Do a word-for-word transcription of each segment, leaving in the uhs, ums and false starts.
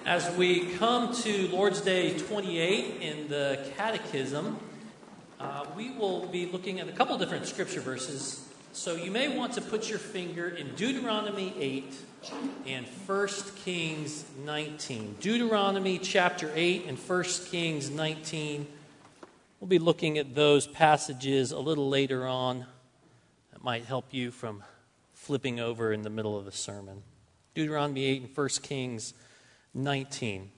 As we come to Lord's Day twenty-eight in the Catechism, uh, we will be looking at a couple different scripture verses. So you may want to put your finger in Deuteronomy eight and First Kings nineteen. Deuteronomy chapter eight and First Kings nineteen. We'll be looking at those passages a little later on. That might help you from flipping over in the middle of the sermon. Deuteronomy eight and First Kings nineteen.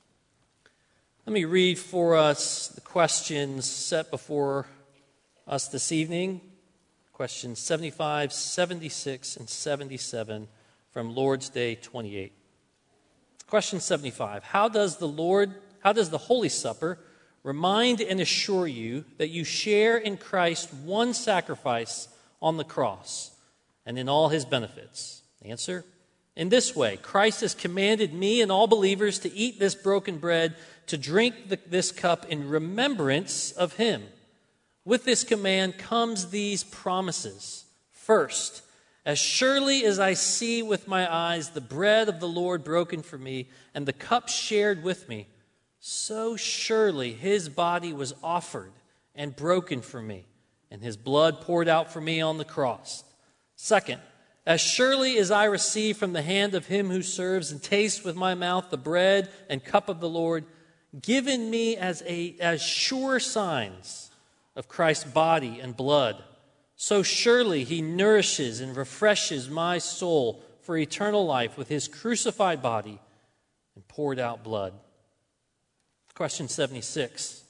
Let me read for us the questions set before us this evening. Questions seventy-five, seventy-six, and seventy-seven from Lord's Day twenty-eight. Question seventy-five. How does the Lord, how does the Holy Supper remind and assure you that you share in Christ's one sacrifice on the cross and in all his benefits? Answer: in this way, Christ has commanded me and all believers to eat this broken bread, to drink the, this cup in remembrance of him. With this command comes these promises. First, as surely as I see with my eyes the bread of the Lord broken for me and the cup shared with me, so surely his body was offered and broken for me, and his blood poured out for me on the cross. Second, as surely as I receive from the hand of him who serves and taste with my mouth the bread and cup of the Lord, given me as a as sure signs of Christ's body and blood, so surely he nourishes and refreshes my soul for eternal life with his crucified body and poured out blood. Question seventy-six.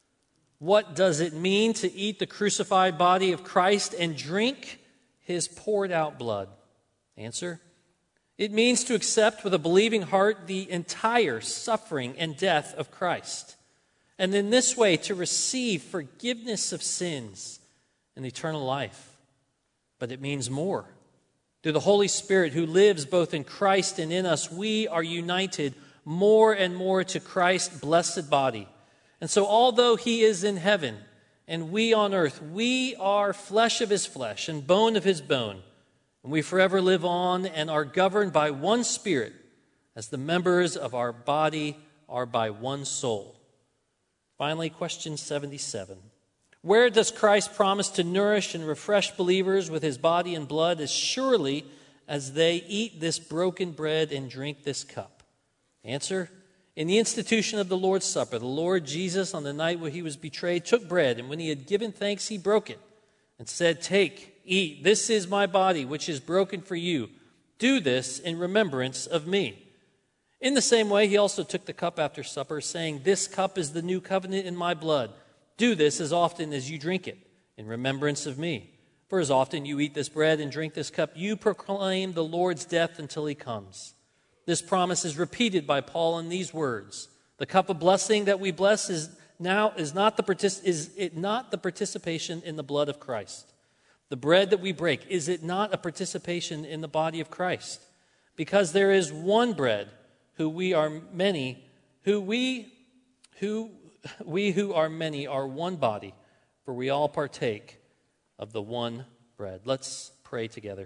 What does it mean to eat the crucified body of Christ and drink his poured out blood? Answer: it means to accept with a believing heart the entire suffering and death of Christ, and in this way to receive forgiveness of sins and eternal life. But it means more. Through the Holy Spirit who lives both in Christ and in us, we are united more and more to Christ's blessed body. And so although he is in heaven and we on earth, we are flesh of his flesh and bone of his bone. And we forever live on and are governed by one Spirit, as the members of our body are by one soul. Finally, question seventy-seven. Where does Christ promise to nourish and refresh believers with his body and blood as surely as they eat this broken bread and drink this cup? Answer: in the institution of the Lord's Supper, the Lord Jesus, on the night where he was betrayed, took bread, and when he had given thanks, he broke it and said, "Take, eat, this is my body, which is broken for you. Do this in remembrance of me." In the same way, he also took the cup after supper, saying, "This cup is the new covenant in my blood. Do this as often as you drink it in remembrance of me. For as often you eat this bread and drink this cup, you proclaim the Lord's death until he comes." This promise is repeated by Paul in these words: the cup of blessing that we bless is now is not the partic- is it not the participation in the blood of Christ? The bread that we break, is it not a participation in the body of Christ? Because there is one bread, who we are many, who we who we who are many are one body, for we all partake of the one bread. Let's pray together.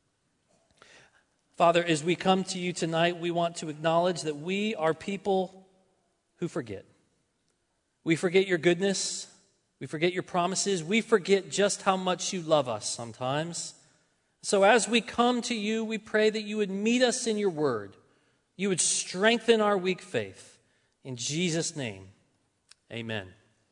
Father, as we come to you tonight, we want to acknowledge that we are people who forget. We forget your goodness. We forget your promises. We forget just how much you love us sometimes. So as we come to you, we pray that you would meet us in your word. You would strengthen our weak faith. In Jesus' name, amen.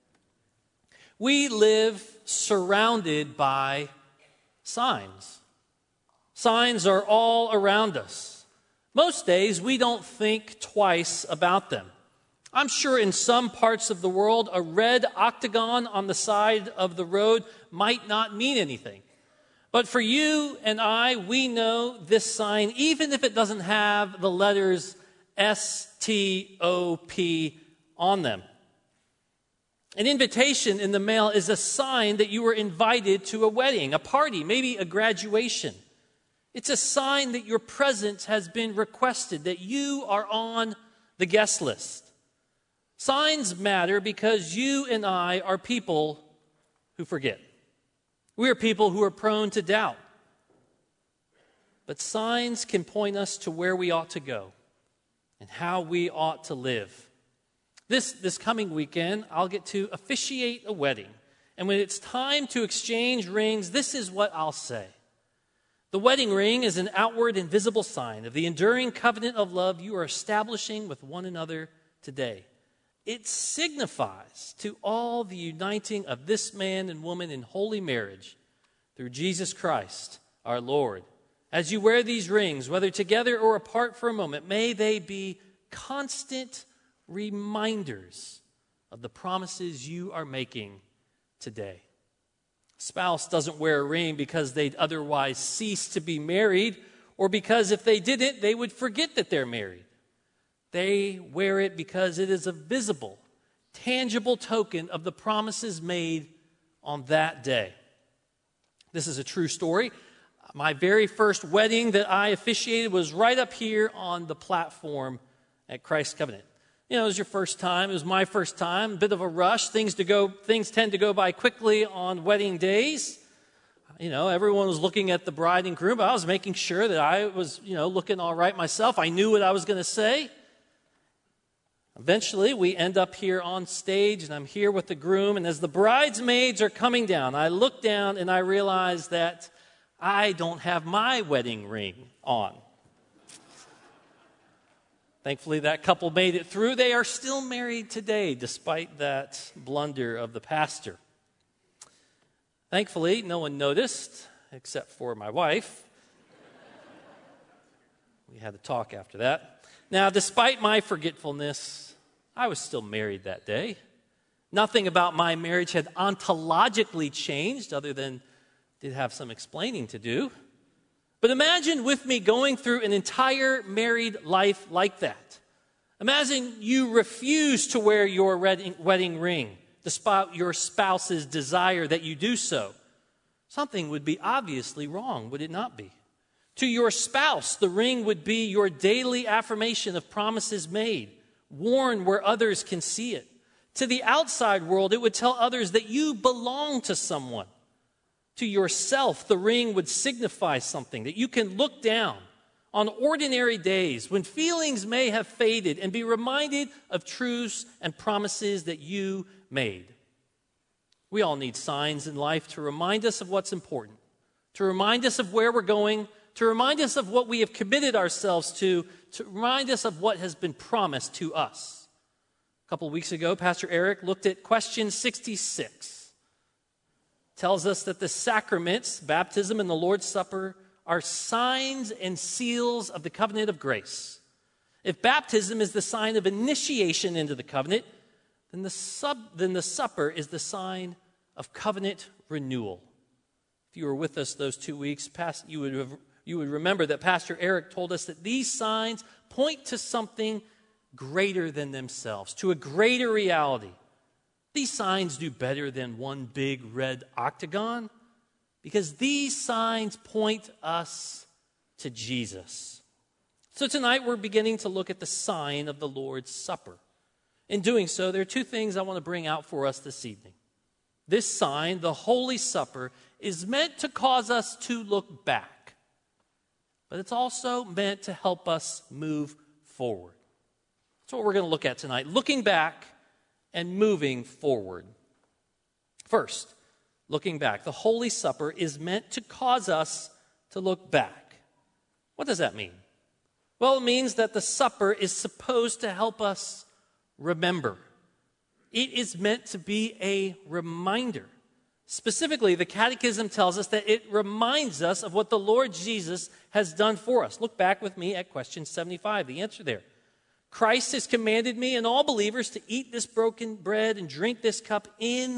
We live surrounded by signs. Signs are all around us. Most days, we don't think twice about them. I'm sure in some parts of the world, a red octagon on the side of the road might not mean anything. But for you and I, we know this sign, even if it doesn't have the letters S T O P on them. An invitation in the mail is a sign that you were invited to a wedding, a party, maybe a graduation. It's a sign that your presence has been requested, that you are on the guest list. Signs matter because you and I are people who forget. We are people who are prone to doubt. But signs can point us to where we ought to go. and how we ought to live. This, this coming weekend, I'll get to officiate a wedding. And when it's time to exchange rings, this is what I'll say. The wedding ring is an outward and visible sign of the enduring covenant of love you are establishing with one another today. It signifies to all the uniting of this man and woman in holy marriage through Jesus Christ, our Lord. As you wear these rings, whether together or apart for a moment, may they be constant reminders of the promises you are making today. Spouse doesn't wear a ring because they'd otherwise cease to be married, or because if they didn't, they would forget that they're married. They wear it because it is a visible, tangible token of the promises made on that day. This is a true story. My very first wedding that I officiated was right up here on the platform at Christ Covenant. You know, it was your first time. It was my first time. A bit of a rush. Things to go. Things tend to go by quickly on wedding days. You know, everyone was looking at the bride and groom, but I was making sure that I was, you know, looking all right myself. I knew what I was going to say. Eventually, we end up here on stage, and I'm here with the groom. And as the bridesmaids are coming down, I look down and I realize that I don't have my wedding ring on. Thankfully, that couple made it through. They are still married today, despite that blunder of the pastor. Thankfully, no one noticed, except for my wife. We had a talk after that. Now, despite my forgetfulness, I was still married that day. Nothing about my marriage had ontologically changed, other than did have some explaining to do. But imagine with me going through an entire married life like that. Imagine you refuse to wear your wedding, wedding ring despite your spouse's desire that you do so. Something would be obviously wrong, would it not be? To your spouse, the ring would be your daily affirmation of promises made, worn where others can see it. To the outside world, it would tell others that you belong to someone. To yourself, the ring would signify something, that you can look down on ordinary days when feelings may have faded and be reminded of truths and promises that you made. We all need signs in life to remind us of what's important, to remind us of where we're going, to remind us of what we have committed ourselves to, to remind us of what has been promised to us. A couple of weeks ago, Pastor Eric looked at question sixty-six. Tells us that the sacraments, baptism and the Lord's Supper, are signs and seals of the covenant of grace. If baptism is the sign of initiation into the covenant, then the, sub, then the supper is the sign of covenant renewal. If you were with us those two weeks, past, you would have, you would remember that Pastor Eric told us that these signs point to something greater than themselves, to a greater reality. These signs do better than one big red octagon because these signs point us to Jesus. So tonight we're beginning to look at the sign of the Lord's Supper. In doing so, there are two things I want to bring out for us this evening. This sign, the Holy Supper, is meant to cause us to look back, but it's also meant to help us move forward. That's what we're going to look at tonight, looking back and moving forward. First, looking back. The Holy Supper is meant to cause us to look back. What does that mean? Well, it means that the supper is supposed to help us remember. It is meant to be a reminder. Specifically, the Catechism tells us that it reminds us of what the Lord Jesus has done for us. Look back with me at question seventy-five, the answer there. Christ has commanded me and all believers to eat this broken bread and drink this cup in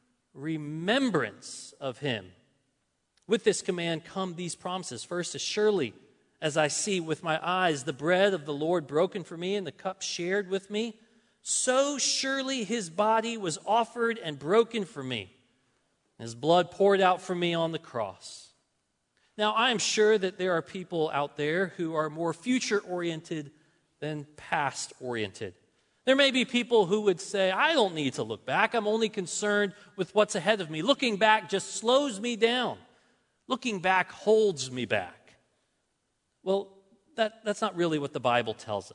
remembrance of him. With this command come these promises. First, as surely as I see with my eyes the bread of the Lord broken for me and the cup shared with me, so surely his body was offered and broken for me, his blood poured out for me on the cross. Now, I am sure that there are people out there who are more future-oriented than past-oriented. There may be people who would say, I don't need to look back. I'm only concerned with what's ahead of me. Looking back just slows me down. Looking back holds me back. Well, that, that's not really what the Bible tells us.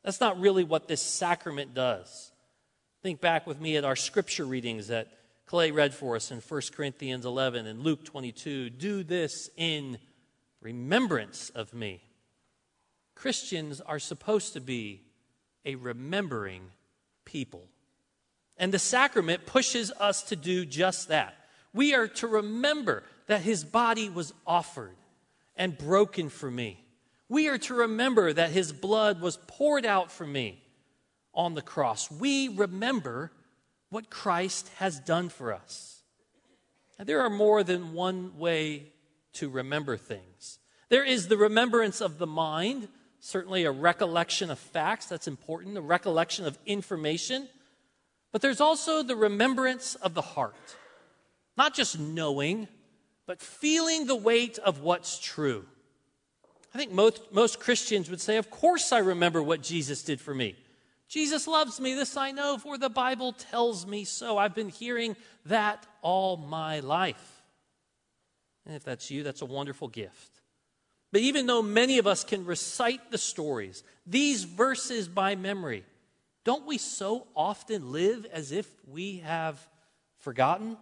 That's not really what this sacrament does. Think back with me at our scripture readings that Clay read for us in First Corinthians eleven and Luke twenty-two. Do this in remembrance of me. Christians are supposed to be a remembering people. And the sacrament pushes us to do just that. We are to remember that his body was offered and broken for me. We are to remember that his blood was poured out for me on the cross. We remember what Christ has done for us. And there are more than one way to remember things. There is the remembrance of the mind, certainly a recollection of facts, that's important, a recollection of information. But there's also the remembrance of the heart. Not just knowing, but feeling the weight of what's true. I think most, most Christians would say, of course I remember what Jesus did for me. Jesus loves me, this I know, for the Bible tells me so. I've been hearing that all my life. And if that's you, that's a wonderful gift. But even though many of us can recite the stories, these verses by memory, don't we so often live as if we have forgotten?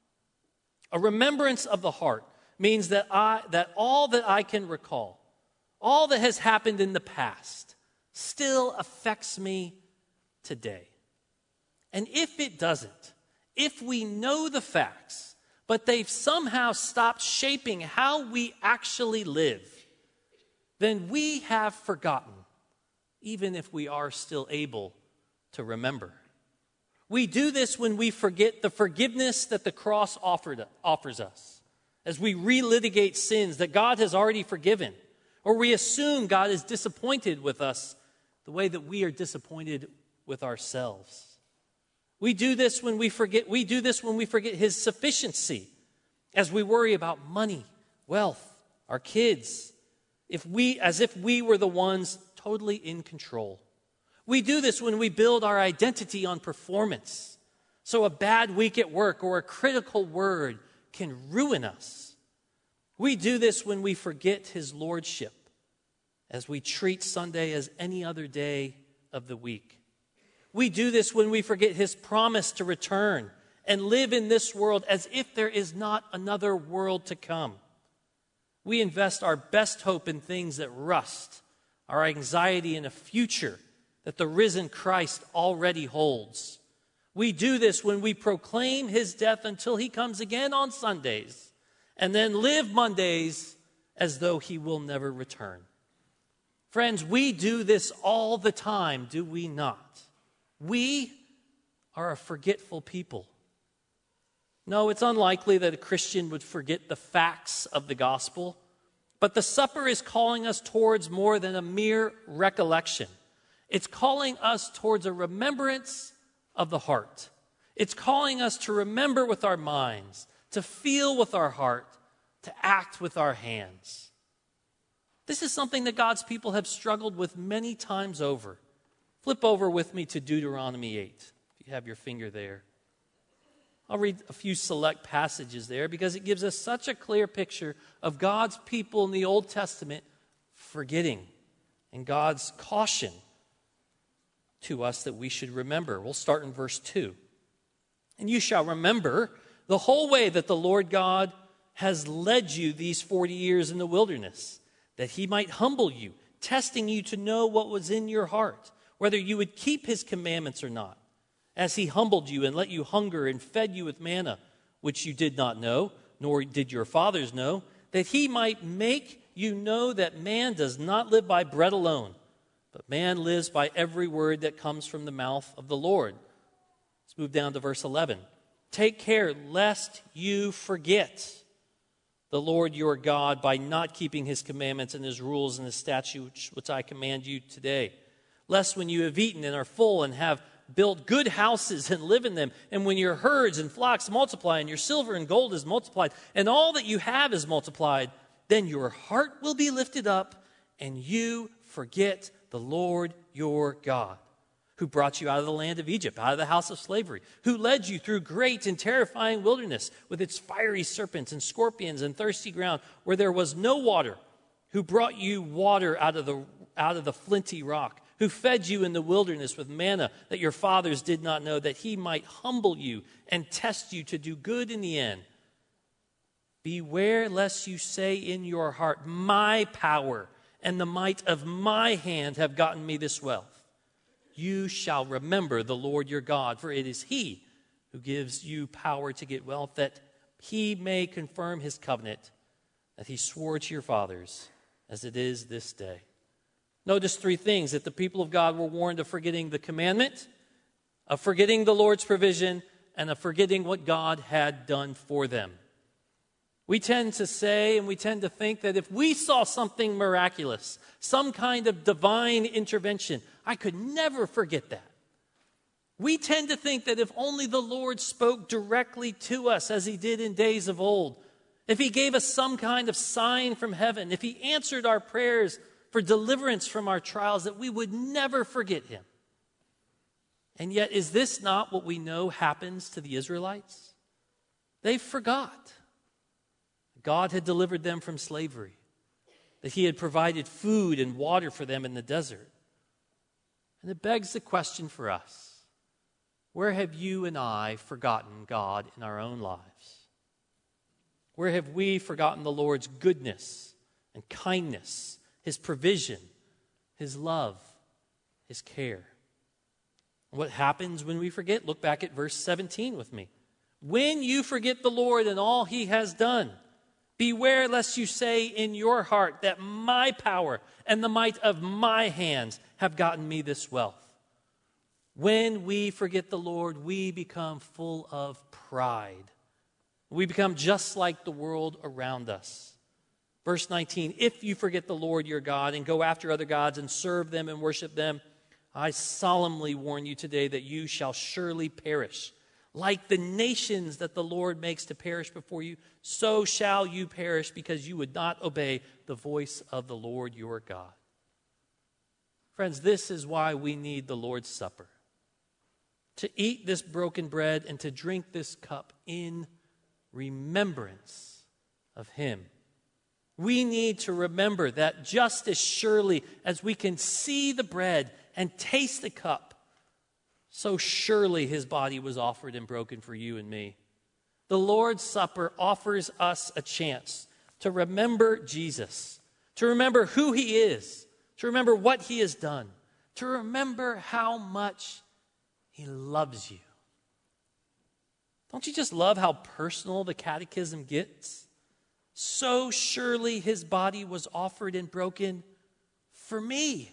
A remembrance of the heart means that I that all that I can recall, all that has happened in the past, still affects me today. And if it doesn't, if we know the facts, but they've somehow stopped shaping how we actually live, then we have forgotten, even if we are still able to remember. We do this when we forget the forgiveness that the cross offered, offers us, as we relitigate sins that God has already forgiven, or we assume God is disappointed with us the way that we are disappointed with ourselves. We do this when we forget, we do this when we forget his sufficiency, as we worry about money, wealth, our kids, if we, as if we were the ones totally in control. We do this when we build our identity on performance. So a bad week at work or a critical word can ruin us. We do this when we forget his lordship, as we treat Sunday as any other day of the week. We do this when we forget his promise to return and live in this world as if there is not another world to come. We invest our best hope in things that rust, our anxiety in a future that the risen Christ already holds. We do this when we proclaim his death until he comes again on Sundays, and then live Mondays as though he will never return. Friends, we do this all the time, do we not? We are a forgetful people. No, it's unlikely that a Christian would forget the facts of the gospel, but the supper is calling us towards more than a mere recollection. It's calling us towards a remembrance of the heart. It's calling us to remember with our minds, to feel with our heart, to act with our hands. This is something that God's people have struggled with many times over. Flip over with me to Deuteronomy eight, if you have your finger there. I'll read a few select passages there because it gives us such a clear picture of God's people in the Old Testament forgetting and God's caution to us that we should remember. We'll start in verse two. And you shall remember the whole way that the Lord God has led you these forty years in the wilderness, that he might humble you, testing you to know what was in your heart, whether you would keep his commandments or not, as he humbled you and let you hunger and fed you with manna, which you did not know, nor did your fathers know, that he might make you know that man does not live by bread alone, but man lives by every word that comes from the mouth of the Lord. Let's move down to verse eleven. Take care lest you forget the Lord your God by not keeping his commandments and his rules and his statutes, which I command you today. Lest when you have eaten and are full and have built good houses and live in them, and when your herds and flocks multiply and your silver and gold is multiplied and all that you have is multiplied, then your heart will be lifted up and you forget the Lord your God, who brought you out of the land of Egypt, out of the house of slavery, who led you through great and terrifying wilderness with its fiery serpents and scorpions and thirsty ground where there was no water, who brought you water out of the, out of the flinty rock, who fed you in the wilderness with manna that your fathers did not know, that he might humble you and test you to do good in the end. Beware lest you say in your heart, my power and the might of my hand have gotten me this wealth. You shall remember the Lord your God, for it is he who gives you power to get wealth, that he may confirm his covenant that he swore to your fathers, as it is this day. Notice three things: that the people of God were warned of forgetting the commandment, of forgetting the Lord's provision, and of forgetting what God had done for them. We tend to say and we tend to think that if we saw something miraculous, some kind of divine intervention, I could never forget that. We tend to think that if only the Lord spoke directly to us as he did in days of old, if he gave us some kind of sign from heaven, if he answered our prayers for deliverance from our trials, that we would never forget him. And yet, is this not what we know happens to the Israelites? They forgot. God had delivered them from slavery, that he had provided food and water for them in the desert. And it begs the question for us: where have you and I forgotten God in our own lives? Where have we forgotten the Lord's goodness and kindness, his provision, his love, his care? What happens when we forget? Look back at verse seventeen with me. When you forget the Lord and all he has done, beware lest you say in your heart that my power and the might of my hands have gotten me this wealth. When we forget the Lord, we become full of pride. We become just like the world around us. Verse nineteen, if you forget the Lord your God and go after other gods and serve them and worship them, I solemnly warn you today that you shall surely perish. Like the nations that the Lord makes to perish before you, so shall you perish, because you would not obey the voice of the Lord your God. Friends, this is why we need the Lord's Supper. To eat this broken bread and to drink this cup in remembrance of him. We need to remember that just as surely as we can see the bread and taste the cup, so surely his body was offered and broken for you and me. The Lord's Supper offers us a chance to remember Jesus, to remember who he is, to remember what he has done, to remember how much he loves you. Don't you just love how personal the Catechism gets? So surely his body was offered and broken for me,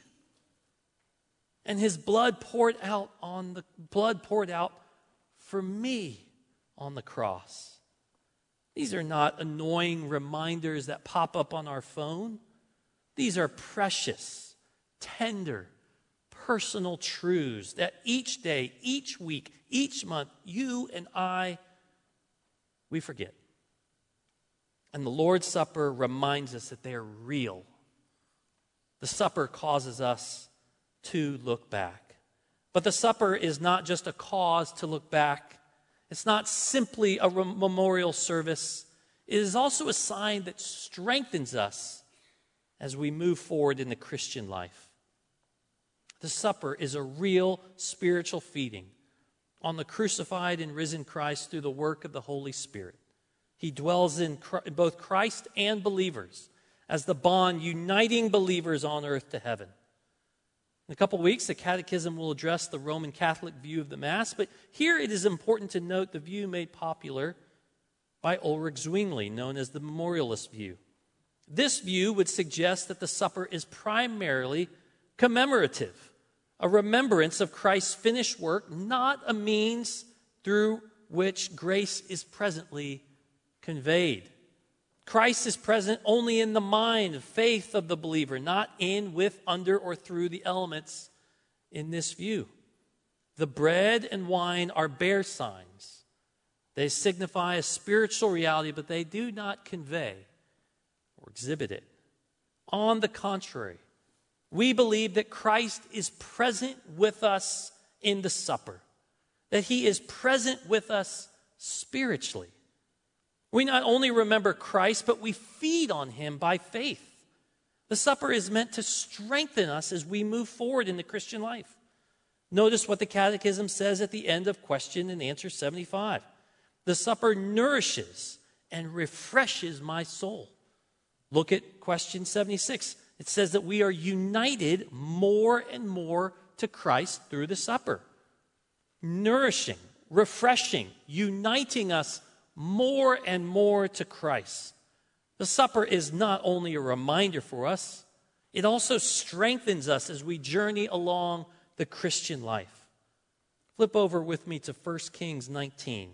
and his blood poured out on the blood poured out for me on the cross. These are not annoying reminders that pop up on our phone. These are precious, tender, personal truths that each day, each week, each month, you and I, we forget. And the Lord's Supper reminds us that they are real. The supper causes us to look back. But the supper is not just a cause to look back. It's not simply a memorial service. It is also a sign that strengthens us as we move forward in the Christian life. The supper is a real spiritual feeding on the crucified and risen Christ through the work of the Holy Spirit. He dwells in both Christ and believers as the bond uniting believers on earth to heaven. In a couple of weeks, the Catechism will address the Roman Catholic view of the Mass, but here it is important to note the view made popular by Ulrich Zwingli, known as the memorialist view. This view would suggest that the supper is primarily commemorative, a remembrance of Christ's finished work, not a means through which grace is presently conveyed. Christ is present only in the mind, faith of the believer, not in, with, under, or through the elements in this view. The bread and wine are bare signs. They signify a spiritual reality, but they do not convey or exhibit it. On the contrary, we believe that Christ is present with us in the supper, that he is present with us spiritually. We not only remember Christ, but we feed on him by faith. The supper is meant to strengthen us as we move forward in the Christian life. Notice what the Catechism says at the end of question and answer seventy-five. The supper nourishes and refreshes my soul. Look at question seventy-six. It says that we are united more and more to Christ through the supper. Nourishing, refreshing, uniting us more and more to Christ. The supper is not only a reminder for us, it also strengthens us as we journey along the Christian life. Flip over with me to First Kings nineteen.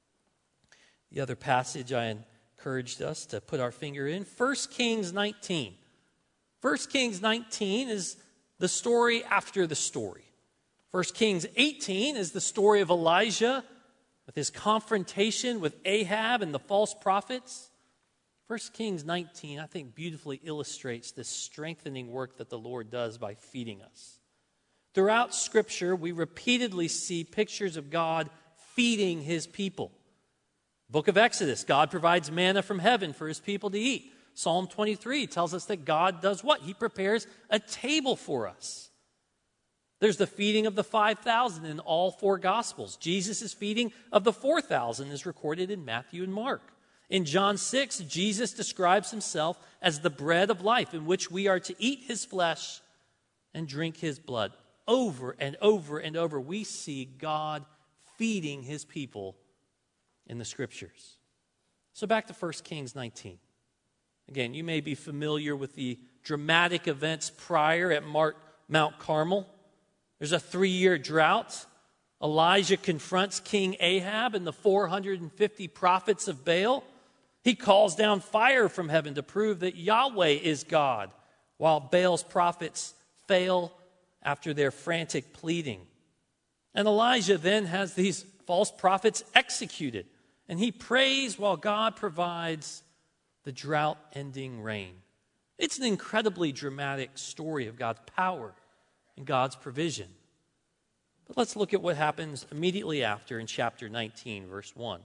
The other passage I encouraged us to put our finger in, First Kings nineteen. First Kings nineteen is the story after the story. First Kings eighteen is the story of Elijah with his confrontation with Ahab and the false prophets. First Kings nineteen, I think, beautifully illustrates this strengthening work that the Lord does by feeding us. Throughout Scripture, we repeatedly see pictures of God feeding his people. Book of Exodus, God provides manna from heaven for his people to eat. Psalm twenty-three tells us that God does what? He prepares a table for us. There's the feeding of the five thousand in all four Gospels. Jesus' feeding of the four thousand is recorded in Matthew and Mark. In John six, Jesus describes himself as the bread of life, in which we are to eat his flesh and drink his blood. Over and over and over, we see God feeding his people in the Scriptures. So back to First Kings nineteen. Again, you may be familiar with the dramatic events prior at Mount Carmel. There's a three-year drought. Elijah confronts King Ahab and the four hundred fifty prophets of Baal. He calls down fire from heaven to prove that Yahweh is God, while Baal's prophets fail after their frantic pleading. And Elijah then has these false prophets executed, and he prays while God provides the drought-ending rain. It's an incredibly dramatic story of God's power and God's provision. But let's look at what happens immediately after in chapter nineteen, verse one.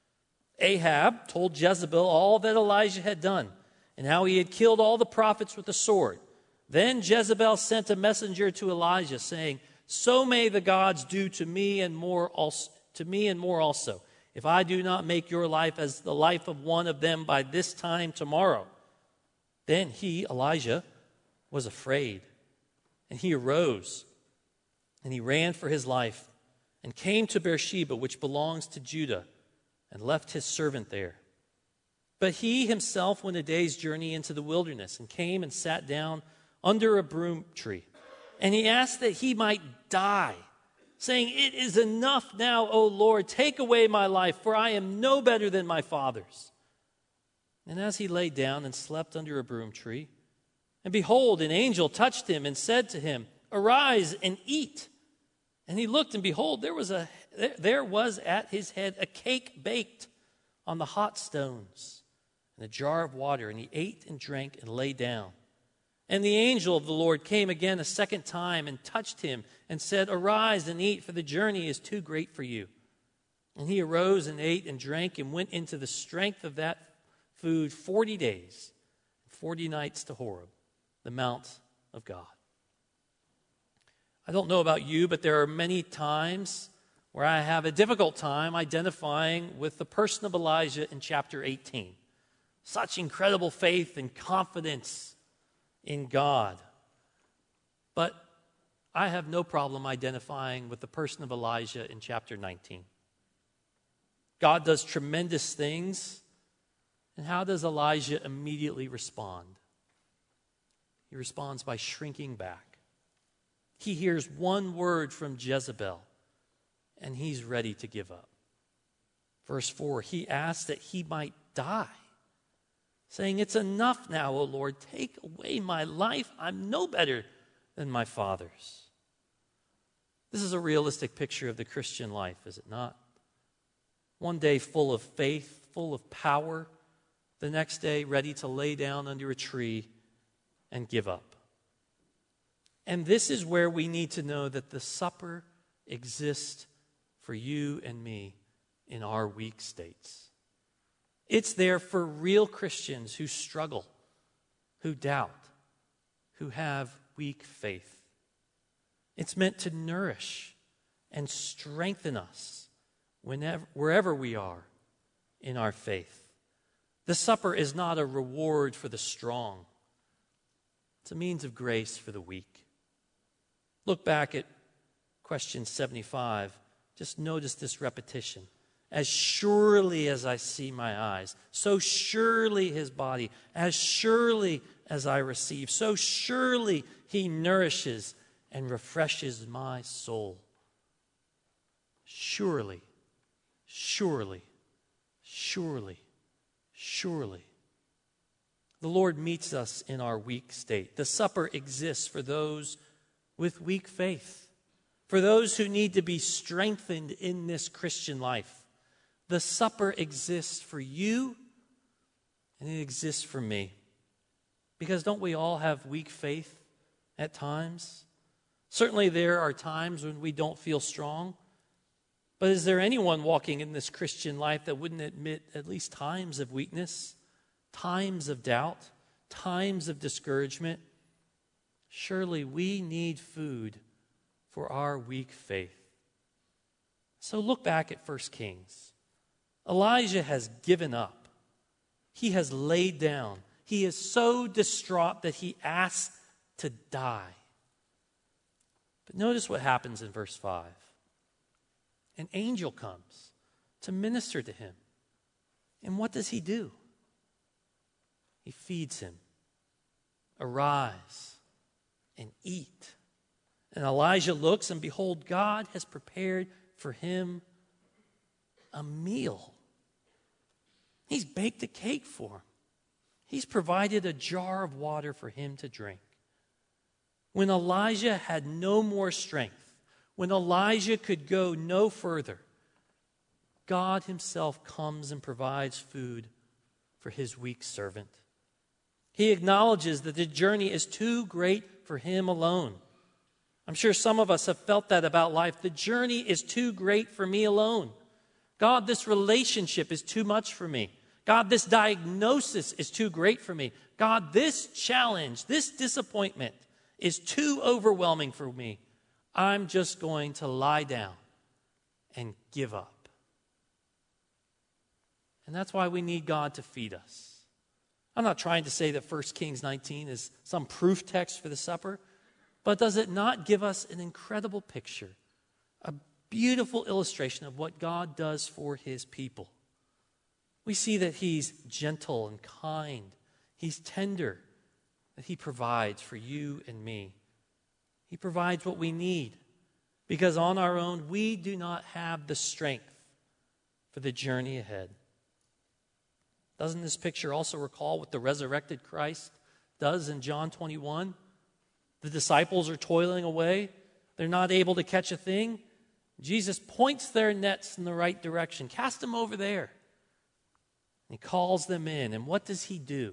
Ahab told Jezebel all that Elijah had done and how he had killed all the prophets with the sword. Then Jezebel sent a messenger to Elijah saying, "So may the gods do to me and more also, to me and more also, if I do not make your life as the life of one of them by this time tomorrow." Then he, Elijah, was afraid, and he arose, and he ran for his life, and came to Beersheba, which belongs to Judah, and left his servant there. But he himself went a day's journey into the wilderness, and came and sat down under a broom tree. And he asked that he might die, saying, "It is enough now, O Lord, take away my life, for I am no better than my fathers." And as he lay down and slept under a broom tree, and behold, an angel touched him and said to him, "Arise and eat." And he looked, and behold, there was a there was at his head a cake baked on the hot stones and a jar of water. And he ate and drank and lay down. And the angel of the Lord came again a second time and touched him and said, "Arise and eat, for the journey is too great for you." And he arose and ate and drank and went into the strength of that food forty days, forty nights to Horeb, the mount of God. I don't know about you, but there are many times where I have a difficult time identifying with the person of Elijah in chapter eighteen. Such incredible faith and confidence in God. But I have no problem identifying with the person of Elijah in chapter nineteen. God does tremendous things. And how does Elijah immediately respond? He responds by shrinking back. He hears one word from Jezebel, and he's ready to give up. Verse four, he asked that he might die, saying, "It's enough now, O Lord, take away my life. I'm no better than my fathers." This is a realistic picture of the Christian life, is it not? One day full of faith, full of power, the next day ready to lay down under a tree and give up. And this is where we need to know that the supper exists for you and me in our weak states. It's there for real Christians who struggle, who doubt, who have weak faith. It's meant to nourish and strengthen us whenever, wherever we are in our faith. The supper is not a reward for the strong. It's a means of grace for the weak. Look back at question seventy-five. Just notice this repetition. As surely as I see my eyes, so surely his body, as surely as I receive, so surely he nourishes and refreshes my soul. Surely, surely, surely, surely. The Lord meets us in our weak state. The supper exists for those with weak faith, for those who need to be strengthened in this Christian life. The supper exists for you, and it exists for me. Because don't we all have weak faith at times? Certainly there are times when we don't feel strong. But is there anyone walking in this Christian life that wouldn't admit at least times of weakness, times of doubt, times of discouragement? Surely we need food for our weak faith. So look back at First Kings. Elijah has given up. He has laid down. He is so distraught that he asks to die. But notice what happens in verse five. An angel comes to minister to him. And what does he do? He feeds him. Arise and eat. And Elijah looks, and behold, God has prepared for him a meal. He's baked a cake for him. He's provided a jar of water for him to drink. When Elijah had no more strength, when Elijah could go no further, God himself comes and provides food for his weak servant. He acknowledges that the journey is too great for him alone. I'm sure some of us have felt that about life. The journey is too great for me alone. God, this relationship is too much for me. God, this diagnosis is too great for me. God, this challenge, this disappointment is too overwhelming for me. I'm just going to lie down and give up. And that's why we need God to feed us. I'm not trying to say that First Kings nineteen is some proof text for the supper, but does it not give us an incredible picture, a beautiful illustration of what God does for his people? We see that he's gentle and kind. He's tender, that he provides for you and me. He provides what we need, because on our own, we do not have the strength for the journey ahead. Doesn't this picture also recall what the resurrected Christ does in John twenty-one? The disciples are toiling away. They're not able to catch a thing. Jesus points their nets in the right direction. Cast them over there. He calls them in. And what does he do?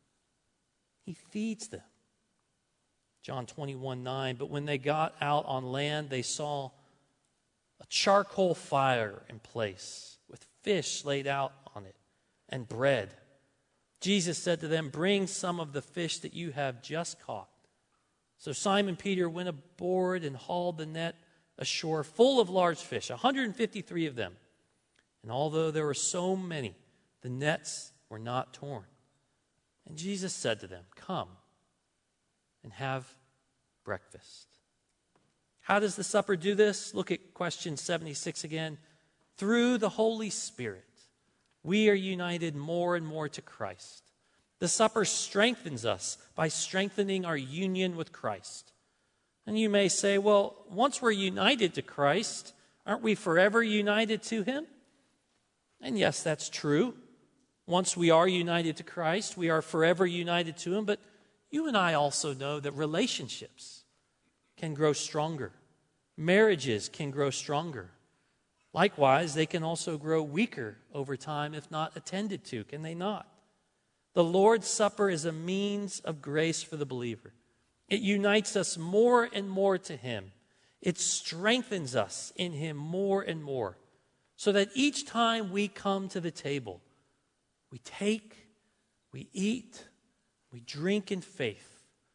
He feeds them. John twenty-one nine, but when they got out on land, they saw a charcoal fire in place with fish laid out on it and bread. Jesus said to them, bring some of the fish that you have just caught. So Simon Peter went aboard and hauled the net ashore full of large fish, one hundred fifty-three of them. And although there were so many, the nets were not torn. And Jesus said to them, come and have breakfast. How does the supper do this? Look at question seventy-six again. Through the Holy Spirit, we are united more and more to Christ. The supper strengthens us by strengthening our union with Christ. And you may say, well, once we're united to Christ, aren't we forever united to him? And yes, that's true. Once we are united to Christ, we are forever united to him. But you and I also know that relationships can grow stronger. Marriages can grow stronger. Likewise, they can also grow weaker over time if not attended to, can they not? The Lord's Supper is a means of grace for the believer. It unites us more and more to him. It strengthens us in him more and more, so that each time we come to the table, we take, we eat, we drink in faith,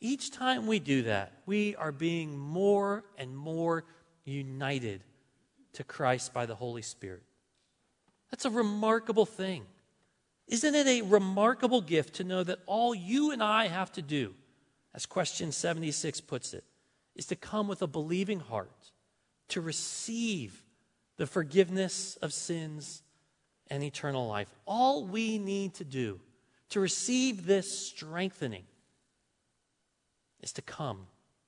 Each time we do that, we are being more and more united to Christ by the Holy Spirit. That's a remarkable thing. Isn't it a remarkable gift to know that all you and I have to do, as question seventy-six puts it, is to come with a believing heart, to receive the forgiveness of sins and eternal life. All we need to do to receive this strengthening is to come,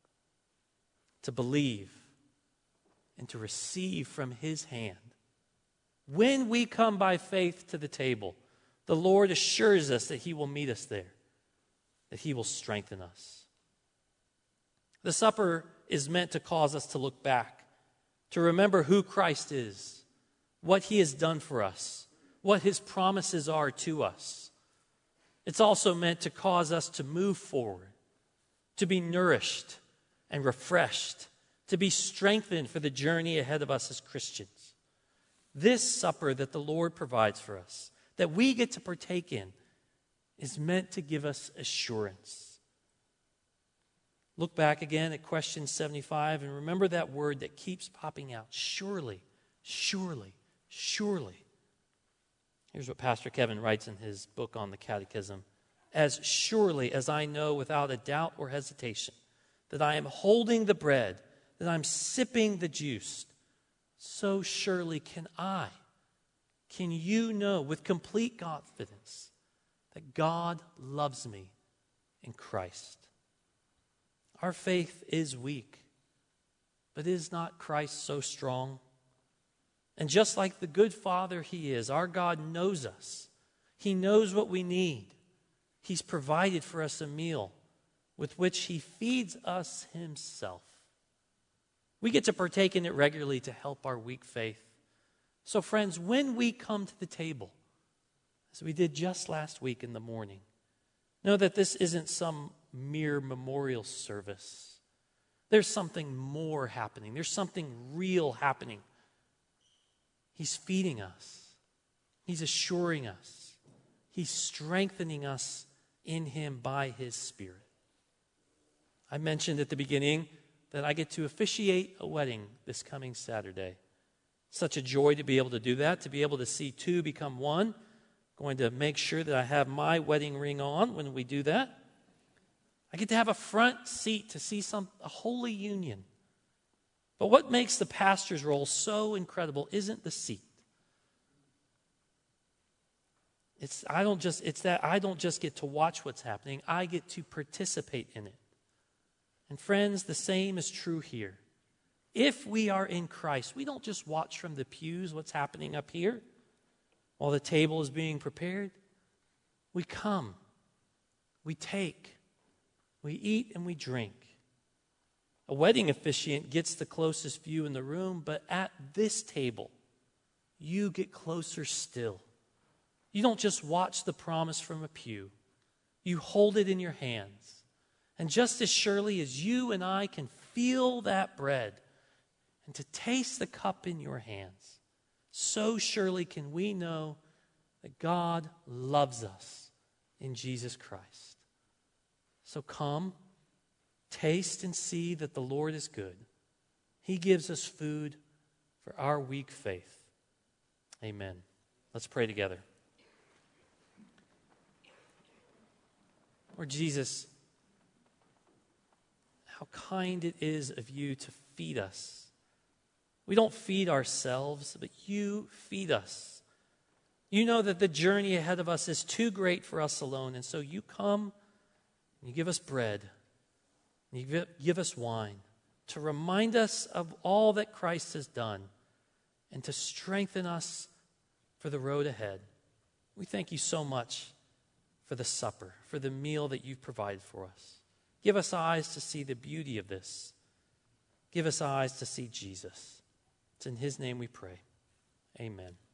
to believe, and to receive from his hand. When we come by faith to the table, the Lord assures us that he will meet us there, that he will strengthen us. The supper is meant to cause us to look back, to remember who Christ is, what he has done for us, what his promises are to us. It's also meant to cause us to move forward, to be nourished and refreshed, to be strengthened for the journey ahead of us as Christians. This supper that the Lord provides for us, that we get to partake in, is meant to give us assurance. Look back again at question seventy-five and remember that word that keeps popping out. Surely, surely, surely. Here's what Pastor Kevin writes in his book on the Catechism. As surely as I know without a doubt or hesitation that I am holding the bread, that I'm sipping the juice, so surely can I, can you know with complete confidence that God loves me in Christ. Our faith is weak, but is not Christ so strong? And just like the good Father he is, our God knows us. He knows what we need. He's provided for us a meal with which he feeds us himself. We get to partake in it regularly to help our weak faith. So friends, when we come to the table, as we did just last week in the morning, know that this isn't some mere memorial service. There's something more happening. There's something real happening. He's feeding us. He's assuring us. He's strengthening us in him by his Spirit. I mentioned at the beginning that I get to officiate a wedding this coming Saturday. Such a joy to be able to do that, to be able to see two become one. Going to make sure that I have my wedding ring on when we do that. I get to have a front seat to see some a holy union. But what makes the pastor's role so incredible isn't the seat. It's I don't just it's that I don't just get to watch what's happening, I get to participate in it. And friends, the same is true here. If we are in Christ, we don't just watch from the pews what's happening up here while the table is being prepared. We come, we take, we eat, and we drink. A wedding officiant gets the closest view in the room, but at this table, you get closer still. You don't just watch the promise from a pew. You hold it in your hands. And just as surely as you and I can feel that bread and to taste the cup in your hands, so surely can we know that God loves us in Jesus Christ. So come, taste and see that the Lord is good. He gives us food for our weak faith. Amen. Let's pray together. Lord Jesus, how kind it is of you to feed us. We don't feed ourselves, but you feed us. You know that the journey ahead of us is too great for us alone, and so you come and you give us bread, and you give us wine to remind us of all that Christ has done and to strengthen us for the road ahead. We thank you so much for the supper, for the meal that you've provided for us. Give us eyes to see the beauty of this. Give us eyes to see Jesus. It's in his name we pray. Amen.